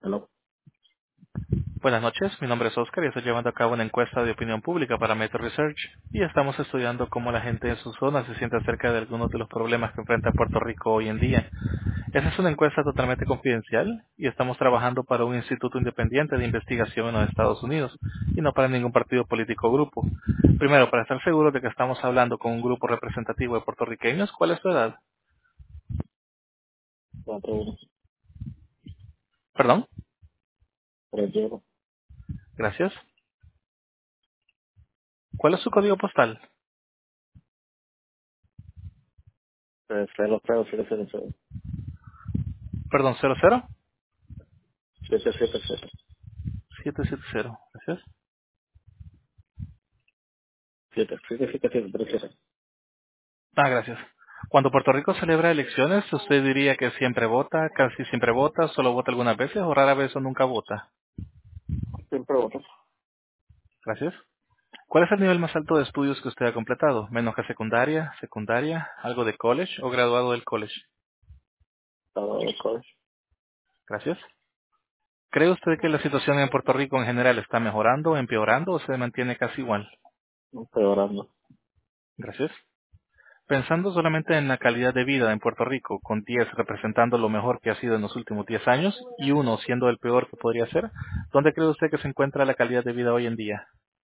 Hello. Buenas noches, mi nombre es Oscar y estoy llevando a cabo una encuesta de opinión pública para Meta Research y estamos estudiando cómo la gente en su zona se siente acerca de algunos de los problemas que enfrenta Puerto Rico hoy en día. Esa es una encuesta totalmente confidencial y estamos trabajando para un instituto independiente de investigación en los Estados Unidos y no para ningún partido político o grupo. Primero, para estar seguros de que estamos hablando con un grupo representativo de puertorriqueños, ¿cuál es tu edad? 41. Perdón, 30. gracias. ¿Cuál es su código postal? 00. Perdón, 00 777. 770. Gracias. 777. Gracias. Cuando Puerto Rico celebra elecciones, ¿usted diría que siempre vota, casi siempre vota, solo vota algunas veces o rara vez o nunca vota? Siempre otro. Gracias. ¿Cuál es el nivel más alto de estudios que usted ha completado? ¿Menos que secundaria, secundaria, algo de college o graduado del college? Estado de college. Gracias. ¿Cree usted que la situación en Puerto Rico en general está mejorando, empeorando o se mantiene casi igual? Empeorando. Gracias. Pensando solamente en la calidad de vida en Puerto Rico, con 10 representando lo mejor que ha sido en los últimos 10 años y uno siendo el peor que podría ser, ¿dónde cree usted que se encuentra la calidad de vida hoy en día?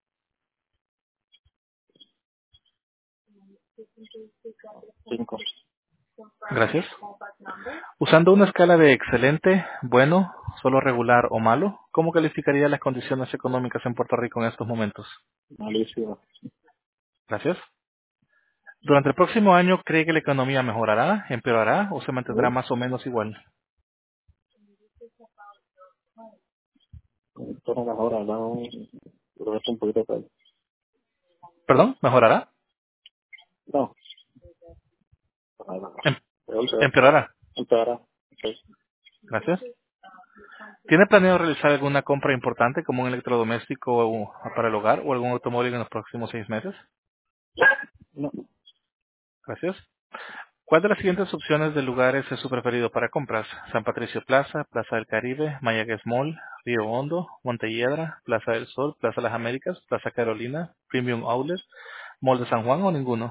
5. Gracias. Usando una escala de excelente, bueno, solo regular o malo, ¿cómo calificaría las condiciones económicas en Puerto Rico en estos momentos? Malísimo. Gracias. Durante el próximo año, ¿cree que la economía mejorará, empeorará o se mantendrá más o menos igual? Esto no mejora, no. Creo que es un poquito peor. ¿Perdón? ¿Mejorará? No. Nada. Em- Peor se va. ¿Empeorará? Empeora. Ok. Gracias. ¿Tiene planeado realizar alguna compra importante como un electrodoméstico para el hogar o algún automóvil en los próximos 6 meses? No. Gracias. ¿Cuál de las siguientes opciones de lugares es su preferido para compras? San Patricio Plaza, Plaza del Caribe, Mayagüez Mall, Río Hondo, Montelledra, Plaza del Sol, Plaza Las Américas, Plaza Carolina, Premium Outlet, Mall de San Juan o ninguno?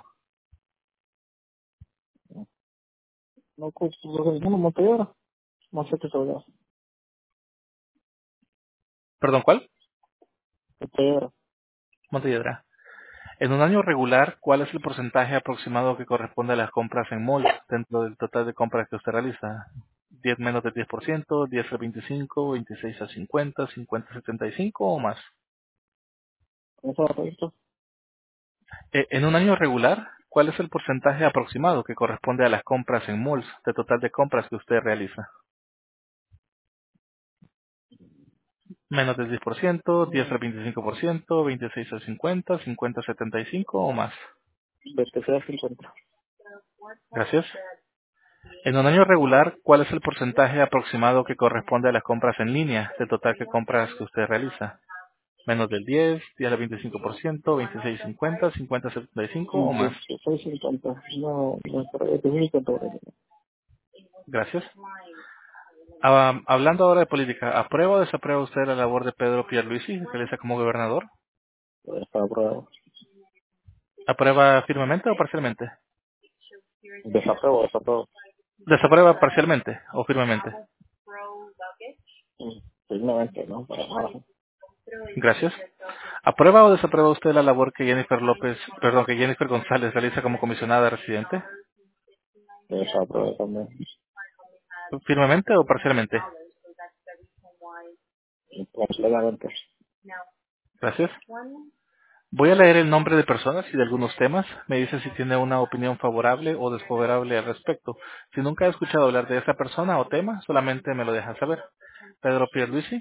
No, no, Montevideo. No sé qué se va. ¿Perdón, cuál? Montevideo. Montelledra. En un año regular, ¿cuál es el porcentaje aproximado que corresponde a las compras en mall dentro del total de compras que usted realiza? 10 menos del 10%, 10 al 25, 26 al 50, 50 al 75 o más. ¿Cómo se va esto? En un año regular, ¿cuál es el porcentaje aproximado que corresponde a las compras en malls de total de compras que usted realiza? Menos del 10%, 10 al 25%, 26 al 50, 50 al 75 o más. 26 a 50. Gracias. En un año regular, ¿cuál es el porcentaje aproximado que corresponde a las compras en línea de total de compras que usted realiza? Menos del 10, 10 al 25%, 26 al 50, 50 al 75 o más. 26 50. No, no, pero 50 por ahí. Gracias. Hablando ahora de política, ¿aprueba o desaprueba usted la labor de Pedro Pierluisi que realiza como gobernador? Está aprobado. ¿Aprueba firmemente o parcialmente? Desapruebo, desapruebo. ¿Desaprueba parcialmente o firmemente? Firmemente, ¿no? Para nada. Gracias. ¿Aprueba o desaprueba usted la labor que que Jennifer González realiza como comisionada residente? Desapruebo también. ¿Firmemente o parcialmente? Completamente. Gracias. Voy a leer el nombre de personas y de algunos temas. Me dice si tiene una opinión favorable o desfavorable al respecto. Si nunca ha escuchado hablar de esa persona o tema, solamente me lo deja saber. Pedro Pierluisi,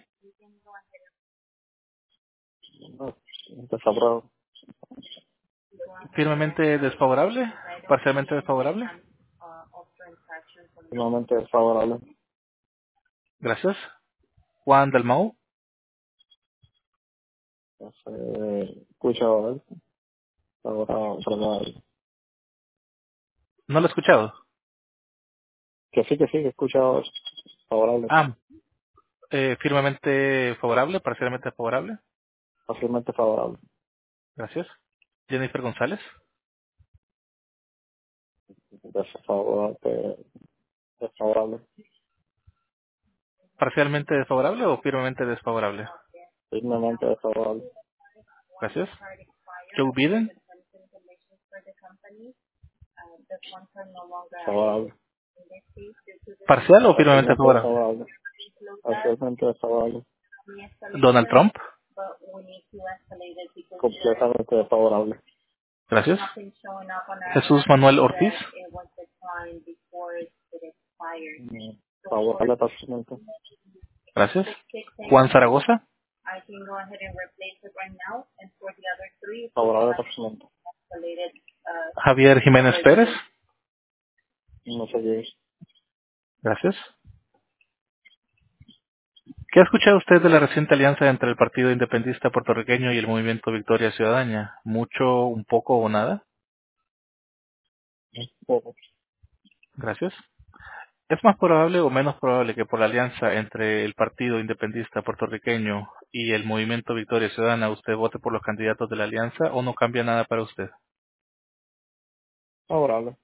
No, desapruebo. firmemente desfavorable, parcialmente desfavorable. Firmemente desfavorable. Gracias. Juan Dalmau, Escucho, ahora, favorable. no lo he escuchado. Que sí, he escuchado favorable. Ah, Firmemente favorable, parcialmente favorable. Fácilmente favorable. Gracias. Jennifer González. Desfavorable. Desfavorable. Parcialmente desfavorable o firmemente desfavorable. Firmemente desfavorable. Gracias. Joe Biden. Favorable. Parcial o firmemente Parcialmente favorable. desfavorable. Parcialmente desfavorable. Donald Trump. Completamente desfavorable. Gracias. Jesús Manuel Ortiz. Favorable parcialmente. Gracias. Juan Zaragoza. Favorable parcialmente. Javier Jiménez Pérez. No sé qué es. Gracias. ¿Qué ha escuchado usted de la reciente alianza entre el Partido Independentista Puertorriqueño y el Movimiento Victoria Ciudadana? ¿Mucho, un poco o nada? Poco. Gracias. ¿Es más probable o menos probable que por la alianza entre el Partido Independentista Puertorriqueño y el Movimiento Victoria Ciudadana usted vote por los candidatos de la alianza o no cambia nada para usted? Favorable.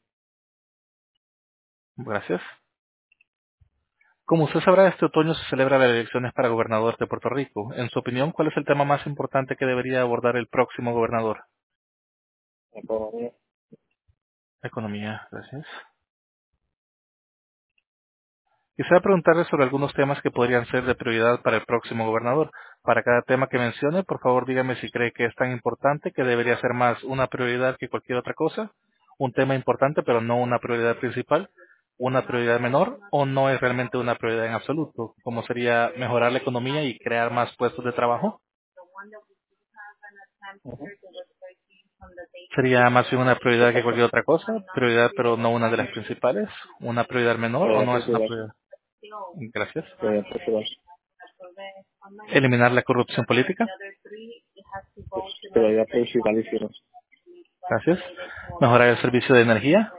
Gracias. Como usted sabrá, este otoño se celebran las elecciones para gobernador de Puerto Rico. En su opinión, ¿cuál es el tema más importante que debería abordar el próximo gobernador? Economía. Economía. Gracias. Quisiera preguntarle sobre algunos temas que podrían ser de prioridad para el próximo gobernador. Para cada tema que mencione, por favor dígame si cree que es tan importante que debería ser más una prioridad que cualquier otra cosa, un tema importante pero no una prioridad principal, una prioridad menor o no es realmente una prioridad en absoluto, como sería mejorar la economía y crear más puestos de trabajo. Ujú. Sería más bien una prioridad que cualquier otra cosa, prioridad pero no una de las principales, una prioridad menor o Prioridad no es una principal. prioridad. Gracias. Prioridad principal. Eliminar la corrupción política. Prioridad principalísima. Gracias. Mejorar el servicio de energía.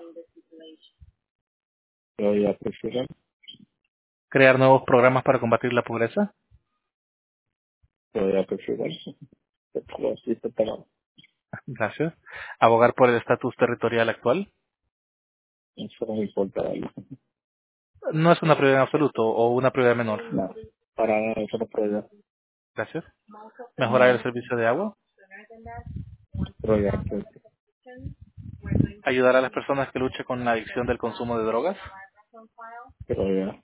Prioridad principal. Crear nuevos programas para combatir la pobreza. Prioridad principal. Pero sí, pero Gracias. Abogar por el estatus territorial actual. eso no me importa. ¿Vale? No es una prioridad en absoluto o una prioridad menor. No. Para nada, eso no es prioridad. Gracias. Mejorar el servicio de agua. Prioridad principal. Ayudar a las personas que luchan con la adicción del consumo de drogas. Prioridad.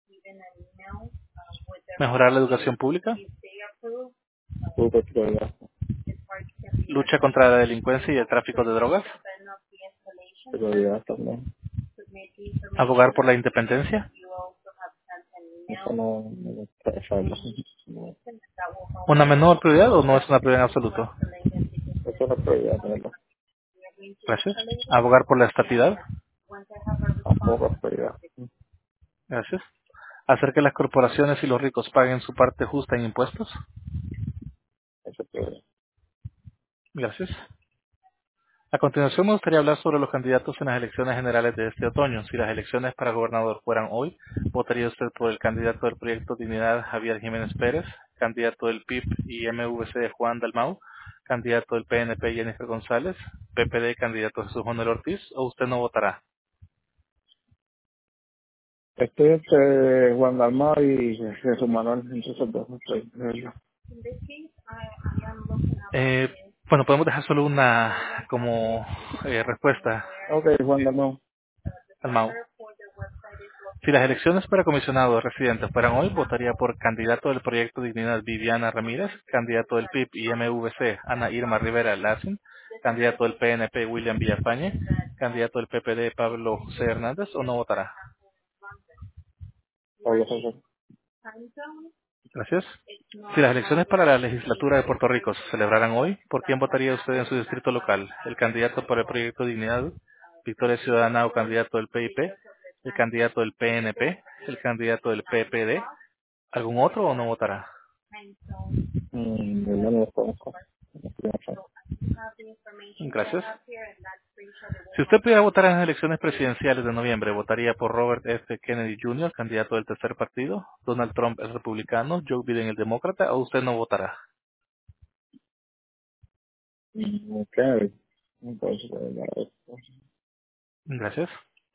Mejorar la educación pública. Super prioridad. Lucha contra la delincuencia y el tráfico de drogas. Prioridad también. Abogar por la independencia. Eso no me interesa. No. ¿Una menor prioridad o no es una prioridad en absoluto? Eso no es prioridad, de verdad. Gracias. Abogar por la estatidad. Tampoco es prioridad. Gracias. Hacer que las corporaciones y los ricos paguen su parte justa en impuestos. Eso es prioridad. Gracias. A continuación me gustaría hablar sobre los candidatos en las elecciones generales de este otoño. Si las elecciones para gobernador fueran hoy, ¿votaría usted por el candidato del Proyecto Dignidad, Javier Jiménez Pérez, candidato del PIB y MVC, Juan Dalmau, candidato del PNP, Jennifer González, PPD, candidato Jesús Manuel Ortiz, o usted no votará? Estoy entre Juan Dalmau y Jesús Manuel, entre esos dos. Estoy, de verdad. Bueno, podemos dejar solo una como respuesta, Ok, Juan Dalmau. Dalmau. Si las elecciones para comisionado residente fueran hoy, votaría por candidato del Proyecto Dignidad Viviana Ramírez, candidato del PIB y MVC Ana Irma Rivera Lacin, candidato del PNP William Villafañe, candidato del PPD Pablo José Hernández, o no votará. Pablo José. Gracias. Si las elecciones para la legislatura de Puerto Rico se celebraran hoy, ¿por quién votaría usted en su distrito local? ¿El candidato por el Proyecto Dignidad, Victoria Ciudadana o candidato del PIP? ¿El candidato del PNP? ¿El candidato del PPD? ¿Algún otro o no votará? Yo no lo conozco. No sé. Gracias. Si usted pudiera votar en las elecciones presidenciales de noviembre, ¿votaría por Robert F. Kennedy Jr., candidato del tercer partido, Donald Trump, el republicano, Joe Biden, el demócrata, o usted no votará? Ok. Entonces, Gracias.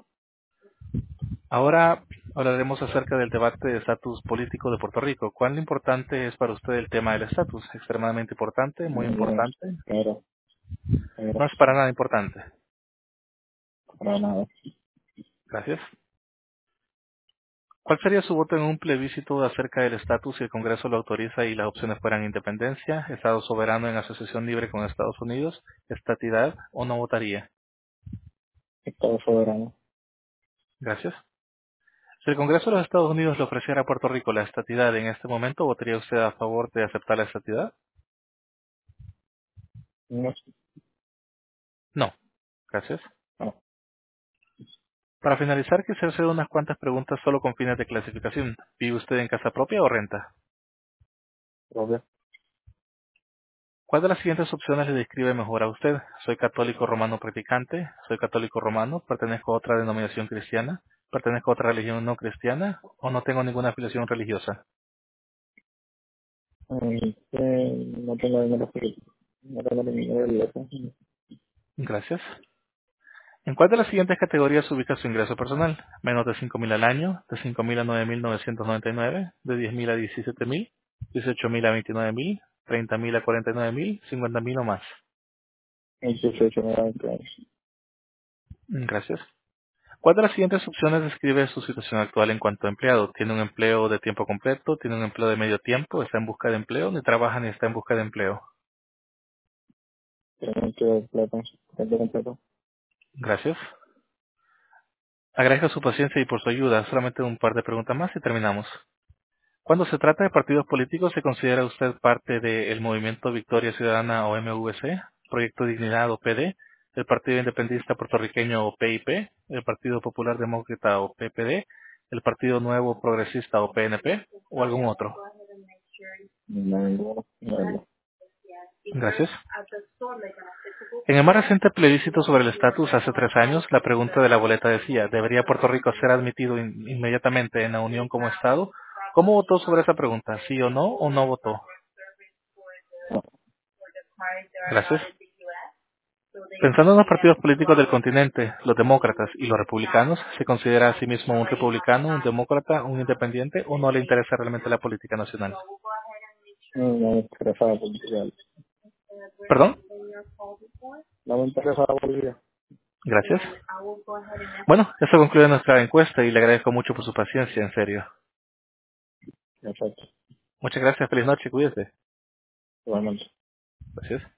Ahora hablaremos acerca del debate de estatus político de Puerto Rico. ¿Cuán importante es para usted el tema del estatus? ¿Extremadamente importante? ¿Muy importante? pero, pero, No es para nada importante. para nada. Gracias. ¿Cuál sería su voto en un plebiscito acerca del estatus si el Congreso lo autoriza y las opciones fueran independencia, Estado soberano en asociación libre con Estados Unidos, estatidad o no votaría? Estado soberano. Gracias. Si el Congreso de los Estados Unidos le ofreciera a Puerto Rico la estatidad en este momento, ¿votaría usted a favor de aceptar la estatidad? No, No. Gracias. no, Para finalizar, quisiera hacer unas cuantas preguntas solo con fines de clasificación. ¿Vive usted en casa propia o renta? propia. ¿Cuál de las siguientes opciones le describe mejor a usted? Soy católico romano practicante, soy católico romano, pertenezco a otra denominación cristiana, pertenezco a otra religión no cristiana o no tengo ninguna afiliación religiosa. No tengo dinero político. No tengo dinero de eso. Gracias. ¿En cuál de las siguientes categorías se ubica su ingreso personal? Menos de 5.000 al año, de 5.000 a 9.999, de 10.000 a 17.000, 18.000 a 29.000, 30.000 a 49.000, 50.000 o más. En 18 me da claro. Gracias. ¿Cuál de las siguientes opciones describe su situación actual en cuanto a empleado? ¿Tiene un empleo de tiempo completo? ¿Tiene un empleo de medio tiempo? ¿Está en busca de empleo? ¿Ni trabaja ni está en busca de empleo? Tengo que plata. Tengo completo. Gracias. Agradezco su paciencia y por su ayuda. Solamente un par de preguntas más y terminamos. Cuando se trata de partidos políticos, ¿se considera usted parte del Movimiento Victoria Ciudadana o MVC, Proyecto Dignidad o PD, el Partido Independentista Puertorriqueño o PIP, el Partido Popular Demócrata o PPD, el Partido Nuevo Progresista o PNP o algún otro? No, ninguno. No, Gracias. En el más reciente plebiscito sobre el estatus hace 3 años, la pregunta de la boleta decía, ¿debería Puerto Rico ser admitido inmediatamente en la Unión como Estado? ¿Cómo votó sobre esa pregunta? ¿Sí o no votó? Gracias. Pensando en los partidos políticos del continente, los demócratas y los republicanos, ¿se considera a sí mismo un republicano, un demócrata, un independiente o no le interesa realmente la política nacional? no me interesa la política. ¿Perdón? No me interesa la política. Gracias. Bueno, eso concluye nuestra encuesta y le agradezco mucho por su paciencia, en serio. Exacto. Muchas gracias, feliz noche, cuídese. Igualmente. Gracias.